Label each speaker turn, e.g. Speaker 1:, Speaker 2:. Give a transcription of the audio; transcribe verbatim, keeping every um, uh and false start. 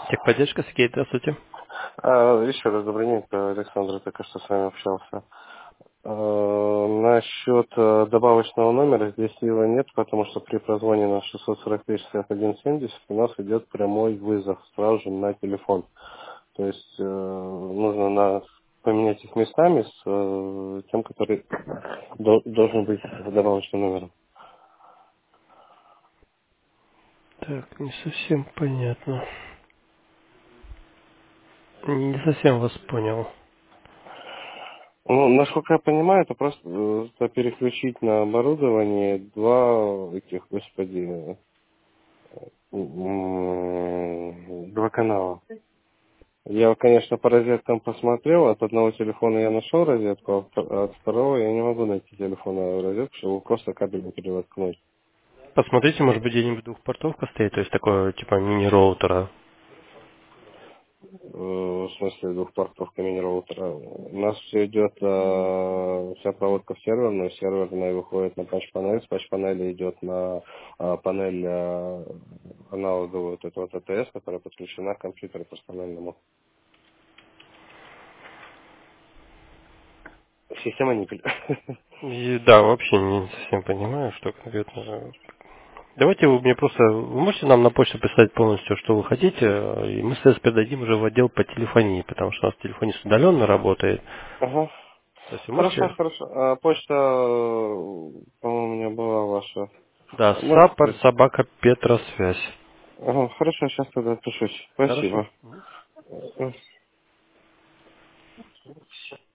Speaker 1: Техподдержка, Сергей, здравствуйте.
Speaker 2: А, еще раз добрый день, это Александр только что с вами общался. А, насчет а, добавочного номера здесь его нет, потому что при прозвоне на шестьсот сорок пять шестьдесят один семьдесят у нас идет прямой вызов сразу же на телефон. То есть э, нужно на, поменять их местами с э, тем, который до- должен быть добавочным номером.
Speaker 1: Так, не совсем понятно. Не совсем вас понял.
Speaker 2: Ну, насколько я понимаю, это просто э, это переключить на оборудование два этих, господи, М, два канала. Я, конечно, по розеткам посмотрел, от одного телефона я нашел розетку, а втор- а от второго я не могу найти телефона розетку, чтобы просто кабель не перевоткнуть.
Speaker 1: Посмотрите, может быть, где-нибудь двухпортовка стоит, то есть такое, типа, мини-роутера.
Speaker 2: Э, В смысле двухпортовка мини-роутера. У нас все идет, э, вся проводка в серверную, серверная выходит на патч-панель, с патч-панели идет на э, панель э, аналоговую вот этого тэ тэ эс, которая подключена к компьютеру персональному. Система никель.
Speaker 1: И, да, вообще не совсем понимаю, что конкретно. Давайте вы мне просто, вы можете нам на почту писать полностью, что вы хотите, и мы, соответственно, передадим уже в отдел по телефонии, потому что у нас телефонист удаленно работает.
Speaker 2: Ага.
Speaker 1: То есть вы
Speaker 2: Хорошо,
Speaker 1: можете,
Speaker 2: хорошо. А почта, э, по-моему, у меня была ваша.
Speaker 1: да,
Speaker 2: Можете
Speaker 1: саппорт,
Speaker 2: сказать?
Speaker 1: собака, Петросвязь.
Speaker 2: Ага, хорошо, сейчас тогда отпишусь.
Speaker 1: Хорошо.
Speaker 2: Спасибо. Мгм.